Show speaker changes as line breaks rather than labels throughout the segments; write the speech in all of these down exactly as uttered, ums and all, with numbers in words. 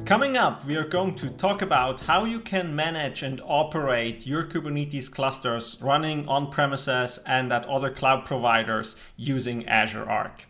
Coming up, we are going to talk about how you can manage and operate your Kubernetes clusters running on premises and at other cloud providers using Azure Arc.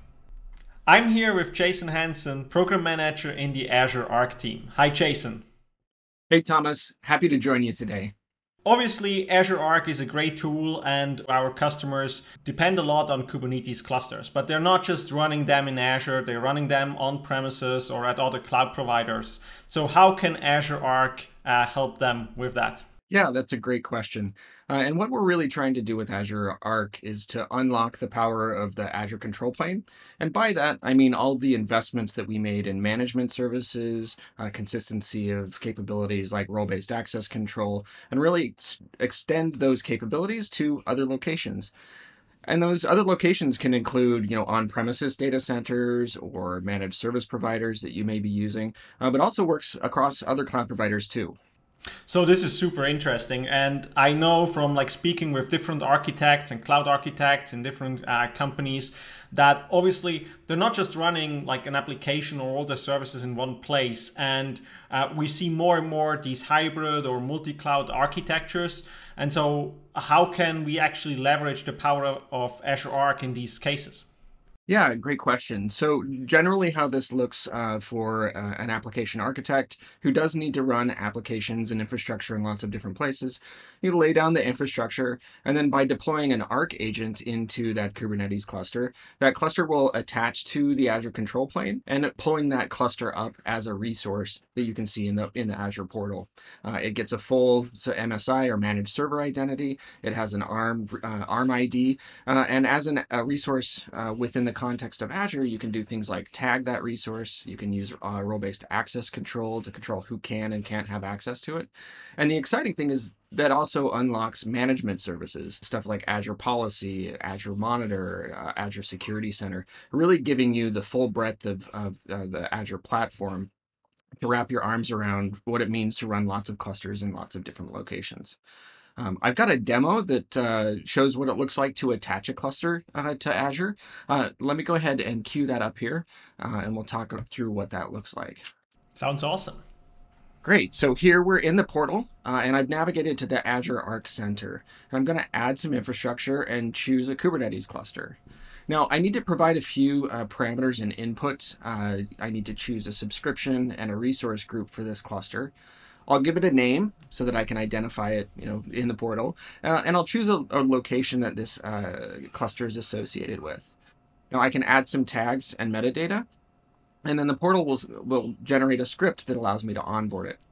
I'm here with Jason Hansen, Program Manager in the Azure Arc team. Hi, Jason.
Hey, Thomas. Happy to join you today.
Obviously, Azure Arc is a great tool and our customers depend a lot on Kubernetes clusters, but they're not just running them in Azure, they're running them on premises or at other cloud providers. So how can Azure Arc uh, help them with that?
Yeah, that's a great question. Uh, and what we're really trying to do with Azure Arc is to unlock the power of the Azure control plane. And by that, I mean all the investments that we made in management services, uh, consistency of capabilities like role-based access control, and really s- extend those capabilities to other locations. And those other locations can include, you know, on-premises data centers or managed service providers that you may be using, uh, but also works across other cloud providers too.
So this is super interesting, and I know from like speaking with different architects and cloud architects in different uh, companies that obviously they're not just running like an application or all their services in one place, and uh, we see more and more these hybrid or multi-cloud architectures. And so how can we actually leverage the power of Azure Arc in these cases?
Yeah, great question. So generally how this looks uh, for uh, an application architect who does need to run applications and infrastructure in lots of different places, you lay down the infrastructure, and then by deploying an Arc agent into that Kubernetes cluster, that cluster will attach to the Azure control plane and pulling that cluster up as a resource that you can see in the in the Azure portal. Uh, it gets a full so M S I or managed server identity. It has an ARM uh, ARM I D, uh, and as an, a resource uh, within the context of Azure, you can do things like tag that resource. You can use uh, role-based access control to control who can and can't have access to it. And the exciting thing is that also unlocks management services, stuff like Azure Policy, Azure Monitor, uh, Azure Security Center, really giving you the full breadth of, of uh, the Azure platform to wrap your arms around what it means to run lots of clusters in lots of different locations. Um, I've got a demo that uh, shows what it looks like to attach a cluster uh, to Azure. Uh, let me go ahead and cue that up here, uh, and we'll talk through what that looks like.
Sounds awesome.
Great. So here we're in the portal, uh, and I've navigated to the Azure Arc Center. And I'm going to add some infrastructure and choose a Kubernetes cluster. Now, I need to provide a few uh, parameters and inputs. Uh, I need to choose a subscription and a resource group for this cluster. I'll give it a name so that I can identify it, you know, in the portal, uh, and I'll choose a, a location that this uh, cluster is associated with. Now I can add some tags and metadata, and then the portal will will generate a script that allows me to onboard it.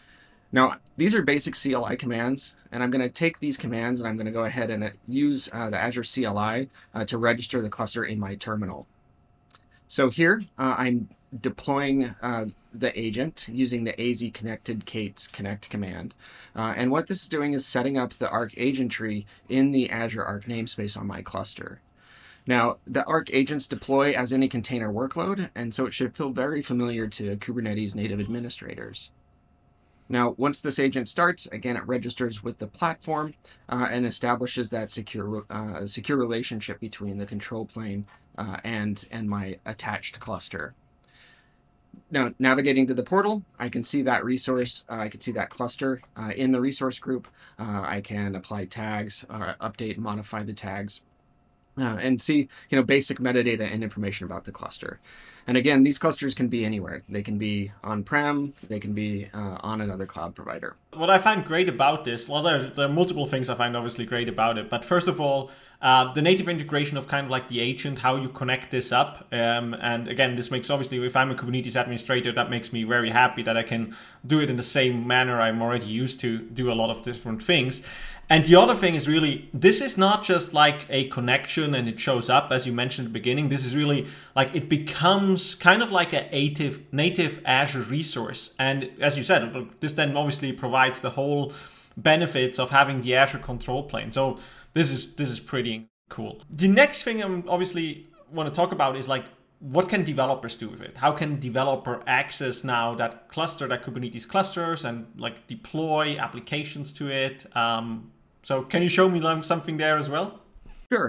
Now these are basic C L I commands, and I'm going to take these commands and I'm going to go ahead and use uh, the Azure C L I uh, to register the cluster in my terminal. So here uh, I'm deploying uh, the agent using the A Z connected K-A T E connect command. Uh, and what this is doing is setting up the Arc agentry in the Azure Arc namespace on my cluster. Now, the Arc agents deploy as any container workload, and so it should feel very familiar to Kubernetes native administrators. Now, once this agent starts, again, it registers with the platform uh, and establishes that secure uh, secure relationship between the control plane uh, and, and my attached cluster. Now, navigating to the portal, I can see that resource, uh, I can see that cluster uh, in the resource group. Uh, I can apply tags, or update and modify the tags. Uh, and see, you know, basic metadata and information about the cluster. And again, these clusters can be anywhere. They can be on-prem, they can be uh, on another cloud provider.
What I find great about this, well, there, there are multiple things I find obviously great about it. But first of all, uh, the native integration of kind of like the agent, how you connect this up. Um, and again, this makes obviously, if I'm a Kubernetes administrator, that makes me very happy that I can do it in the same manner I'm already used to do a lot of different things. And the other thing is really, this is not just like a connection and it shows up, as you mentioned at the beginning. This is really like, it becomes kind of like a native, native Azure resource. And as you said, this then obviously provides the whole benefits of having the Azure control plane. So this is this is pretty cool. The next thing I'm obviously want to talk about is like, what can developers do with it? How can developer access now that cluster, that Kubernetes clusters, and like deploy applications to it? Um, so can you show me something there as well?
Sure.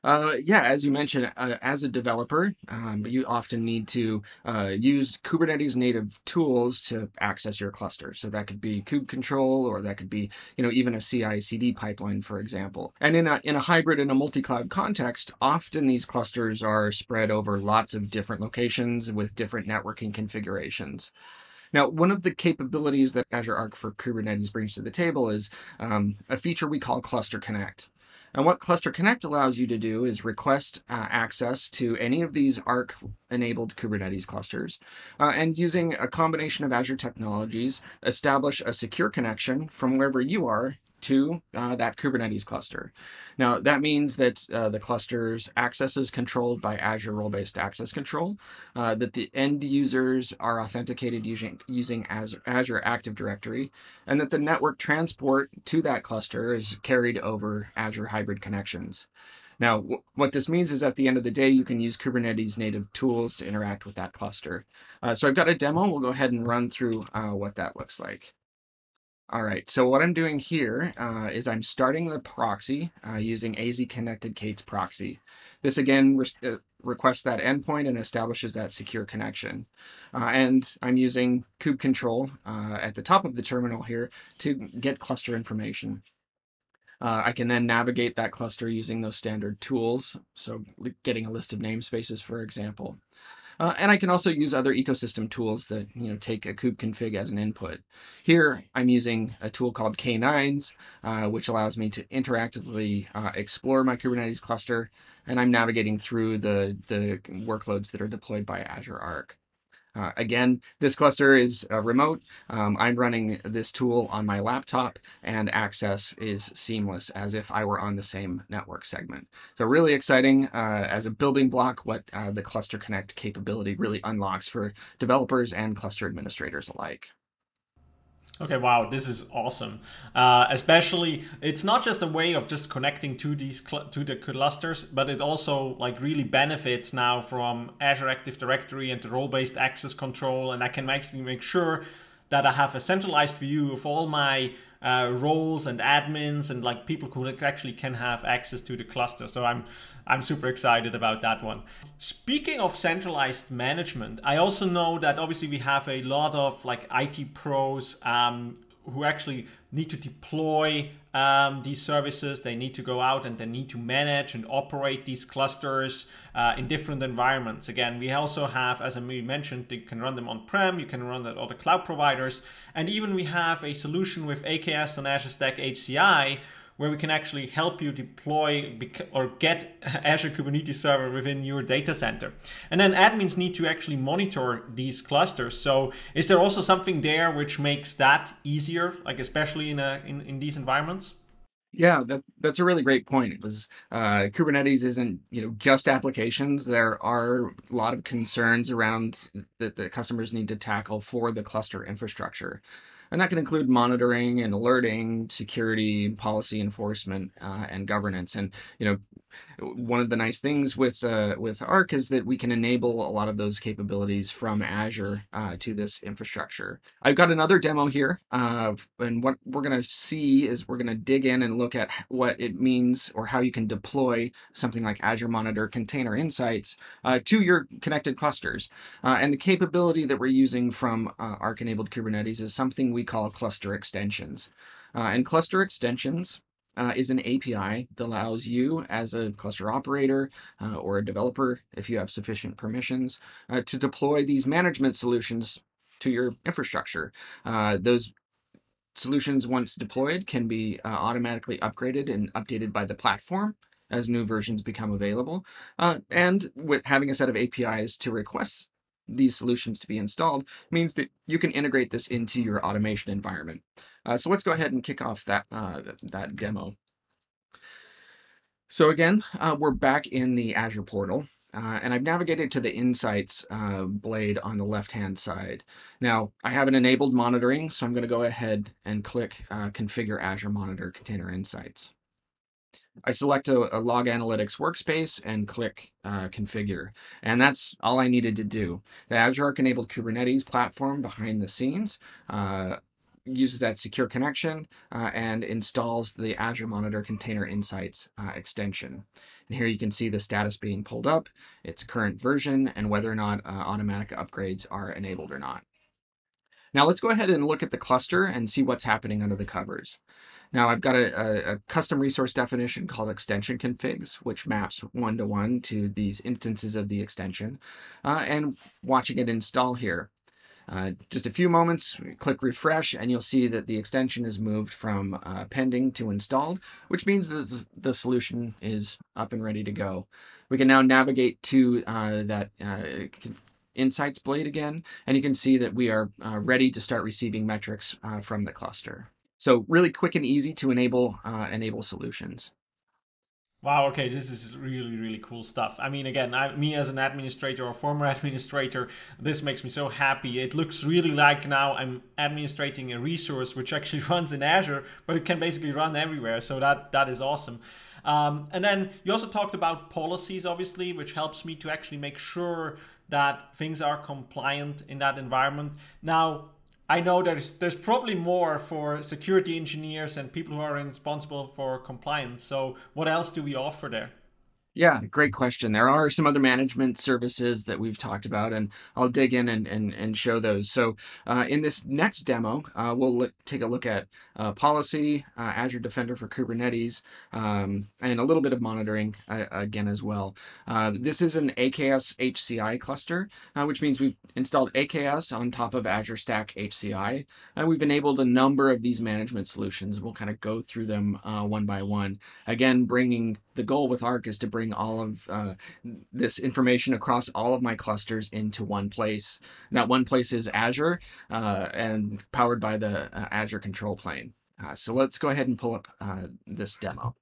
Uh, yeah, as you mentioned, uh, as a developer, um, you often need to uh, use Kubernetes native tools to access your cluster. So that could be kube control, or that could be, you know, even a C I C D pipeline, for example. And in a in a hybrid and a multi-cloud context, often these clusters are spread over lots of different locations with different networking configurations. Now, one of the capabilities that Azure Arc for Kubernetes brings to the table is um, a feature we call Cluster Connect. And what Cluster Connect allows you to do is request uh, access to any of these Arc-enabled Kubernetes clusters, uh, and using a combination of Azure technologies, establish a secure connection from wherever you are to uh, that Kubernetes cluster. Now, that means that uh, the cluster's access is controlled by Azure Role-Based Access Control, uh, that the end users are authenticated using, using Azure, Azure Active Directory, and that the network transport to that cluster is carried over Azure Hybrid Connections. Now, w- what this means is at the end of the day, you can use Kubernetes native tools to interact with that cluster. Uh, so I've got a demo. We'll go ahead and run through uh, what that looks like. All right, so what I'm doing here uh, is I'm starting the proxy uh, using A Z Connected K A T E proxy. This again re uh, requests that endpoint and establishes that secure connection. Uh, and I'm using kube control uh, at the top of the terminal here to get cluster information. Uh, I can then navigate that cluster using those standard tools, so getting a list of namespaces, for example. Uh, and I can also use other ecosystem tools that, you know, take a kube config as an input. Here, I'm using a tool called K nines, uh, which allows me to interactively uh, explore my Kubernetes cluster, and I'm navigating through the, the workloads that are deployed by Azure Arc. Uh, again, this cluster is uh, remote. Um, I'm running this tool on my laptop, and access is seamless as if I were on the same network segment. So really exciting uh, as a building block what uh, the Cluster Connect capability really unlocks for developers and cluster administrators alike.
Okay, wow, this is awesome. Uh, especially, it's not just a way of just connecting to these cl- to the clusters, but it also like really benefits now from Azure Active Directory and the role-based access control, and I can actually make sure that I have a centralized view of all my uh, roles and admins and like people who actually can have access to the cluster. So I'm I'm super excited about that one. Speaking of centralized management, I also know that obviously we have a lot of like I T pros um, who actually need to deploy um, these services. They need to go out and they need to manage and operate these clusters uh, in different environments. Again, we also have, as I mentioned, you can run them on-prem, you can run them at other cloud providers, and even we have a solution with A K S on Azure Stack H C I where we can actually help you deploy or get Azure Kubernetes Server within your data center. And then admins need to actually monitor these clusters. So is there also something there which makes that easier, like especially in, a, in, in these environments?
Yeah, that, that's a really great point. It was uh, Kubernetes isn't, you know, just applications. There are a lot of concerns around that the customers need to tackle for the cluster infrastructure. And that can include monitoring and alerting, security, policy enforcement, uh, and governance. And, you know, one of the nice things with uh, with Arc is that we can enable a lot of those capabilities from Azure uh, to this infrastructure. I've got another demo here, uh, and what we're going to see is we're going to dig in and look at what it means or how you can deploy something like Azure Monitor Container Insights uh, to your connected clusters. Uh, and the capability that we're using from uh, Arc-enabled Kubernetes is something we call cluster extensions. Uh, and cluster extensions Uh, is an A P I that allows you as a cluster operator uh, or a developer, if you have sufficient permissions, uh, to deploy these management solutions to your infrastructure. Uh, those solutions, once deployed, can be uh, automatically upgraded and updated by the platform as new versions become available. Uh, and with having a set of A P Is to request these solutions to be installed means that you can integrate this into your automation environment. Uh, so let's go ahead and kick off that, uh, that demo. So again, uh, we're back in the Azure portal, uh, and I've navigated to the Insights uh, blade on the left-hand side. Now, I have an enabled monitoring, so I'm going to go ahead and click uh, Configure Azure Monitor Container Insights. I select a, a Log Analytics workspace and click uh, Configure, and that's all I needed to do. The Azure Arc-enabled Kubernetes platform behind the scenes uh, uses that secure connection uh, and installs the Azure Monitor Container Insights uh, extension. And here you can see the status being pulled up, its current version, and whether or not uh, automatic upgrades are enabled or not. Now let's go ahead and look at the cluster and see what's happening under the covers. Now I've got a, a, a custom resource definition called extension configs, which maps one-to-one to these instances of the extension, uh, and watching it install here. Uh, just a few moments, click refresh, and you'll see that the extension is moved from uh, pending to installed, which means that the solution is up and ready to go. We can now navigate to uh, that uh, Insights blade again, and you can see that we are uh, ready to start receiving metrics uh, from the cluster. So really quick and easy to enable uh, enable solutions.
Wow, okay, this is really, really cool stuff. I mean, again, I, me as an administrator or former administrator, this makes me so happy. It looks really like now I'm administrating a resource which actually runs in Azure, but it can basically run everywhere. So that that is awesome. Um, and then you also talked about policies, obviously, which helps me to actually make sure that things are compliant in that environment. Now, I know there's there's probably more for security engineers and people who are responsible for compliance. So what else do we offer there?
Yeah, great question. There are some other management services that we've talked about, and I'll dig in and, and, and show those. So uh, in this next demo, uh, we'll look, take a look at uh, policy, uh, Azure Defender for Kubernetes, um, and a little bit of monitoring uh, again as well. Uh, this is an A K S H C I cluster, uh, which means we've installed A K S on top of Azure Stack H C I, and we've enabled a number of these management solutions. We'll kind of go through them uh, one by one. Again, bringing the goal with Arc is to bring all of uh, this information across all of my clusters into one place. And that one place is Azure uh, and powered by the uh, Azure control plane. Uh, so let's go ahead and pull up uh, this demo.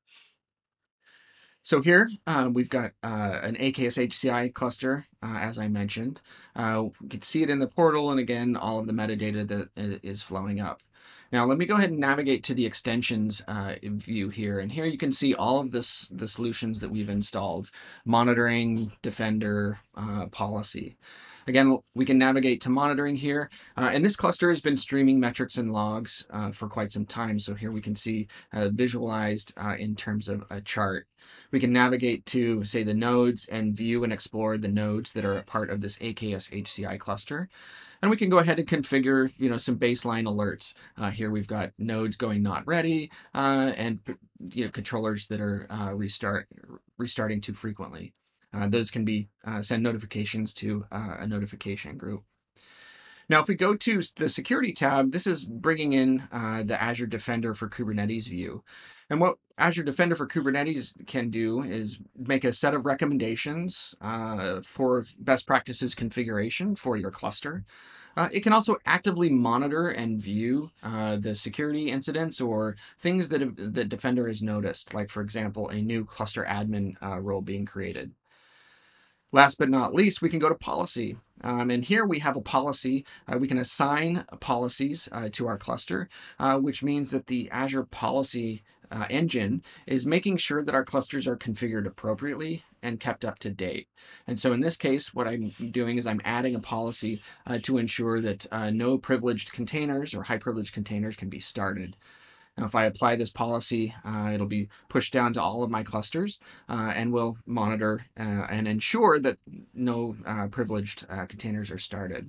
So here uh, we've got uh, an A K S H C I cluster, uh, as I mentioned. Uh, you can see it in the portal, and again, all of the metadata that is flowing up. Now let me go ahead and navigate to the extensions uh, view here. And here you can see all of this, the solutions that we've installed: monitoring, Defender, uh, policy. Again, we can navigate to monitoring here. Uh, and this cluster has been streaming metrics and logs uh, for quite some time. So here we can see uh, visualized uh, in terms of a chart. We can navigate to, say, the nodes and view and explore the nodes that are a part of this A K S H C I cluster. And we can go ahead and configure, you know, some baseline alerts. Uh, here we've got nodes going not ready uh, and, you know, controllers that are uh, restart restarting too frequently. Uh, those can be uh, send notifications to uh, a notification group. Now, if we go to the security tab, this is bringing in uh, the Azure Defender for Kubernetes view. And what Azure Defender for Kubernetes can do is make a set of recommendations uh, for best practices configuration for your cluster. Uh, it can also actively monitor and view uh, the security incidents or things that the Defender has noticed, like, for example, a new cluster admin uh, role being created. Last but not least, we can go to policy. Um, and here we have a policy. Uh, we can assign policies uh, to our cluster, uh, which means that the Azure policy uh, engine is making sure that our clusters are configured appropriately and kept up to date. And so in this case, what I'm doing is I'm adding a policy uh, to ensure that uh, no privileged containers or high privileged containers can be started. Now, if I apply this policy, uh, it'll be pushed down to all of my clusters uh, and will monitor uh, and ensure that no uh, privileged uh, containers are started.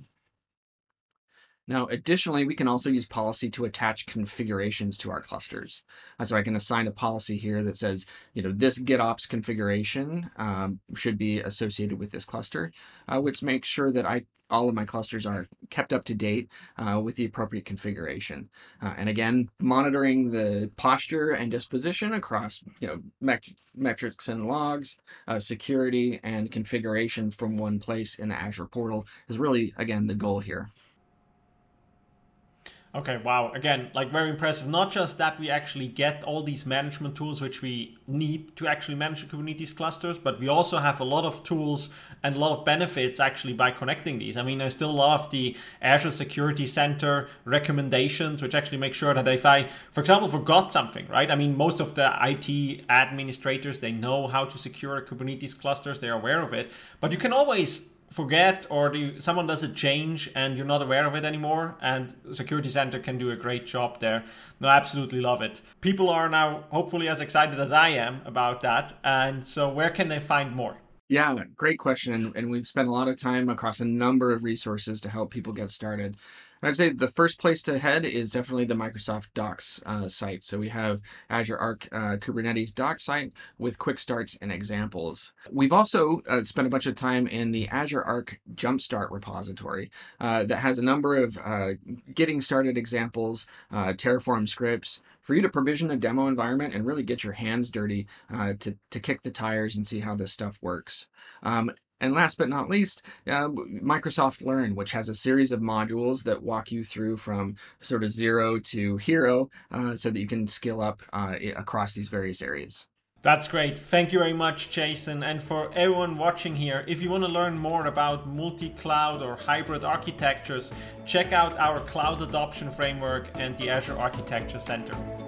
Now, additionally, we can also use policy to attach configurations to our clusters. Uh, so I can assign a policy here that says, you know, this GitOps configuration um, should be associated with this cluster, uh, which makes sure that I all of my clusters are kept up to date uh, with the appropriate configuration. Uh, and again, monitoring the posture and disposition across, you know, met metrics and logs, uh, security and configuration from one place in the Azure portal is really, again, the goal here.
Okay, wow. Again, like very impressive. Not just that we actually get all these management tools which we need to actually manage Kubernetes clusters, but we also have a lot of tools and a lot of benefits actually by connecting these. I mean, I still love the Azure Security Center recommendations, which actually make sure that if I, for example, forgot something, right? I mean, most of the I T administrators, they know how to secure Kubernetes clusters. They're aware of it, but you can always forget or do you, someone does a change and you're not aware of it anymore, and Security Center can do a great job there. No, I absolutely love it. People are now hopefully as excited as I am about that. And so where can they find more?
Yeah, great question. And we've spent a lot of time across a number of resources to help people get started. And I'd say the first place to head is definitely the Microsoft Docs uh, site. So we have Azure Arc uh, Kubernetes Docs site with quick starts and examples. We've also uh, spent a bunch of time in the Azure Arc Jumpstart repository uh, that has a number of uh, getting started examples, uh, Terraform scripts, for you to provision a demo environment and really get your hands dirty uh, to, to kick the tires and see how this stuff works. Um, and last but not least, uh, Microsoft Learn, which has a series of modules that walk you through from sort of zero to hero uh, so that you can skill up uh, across these various areas.
That's great. Thank you very much, Jason. And for everyone watching here, if you want to learn more about multi-cloud or hybrid architectures, check out our Cloud Adoption Framework and the Azure Architecture Center.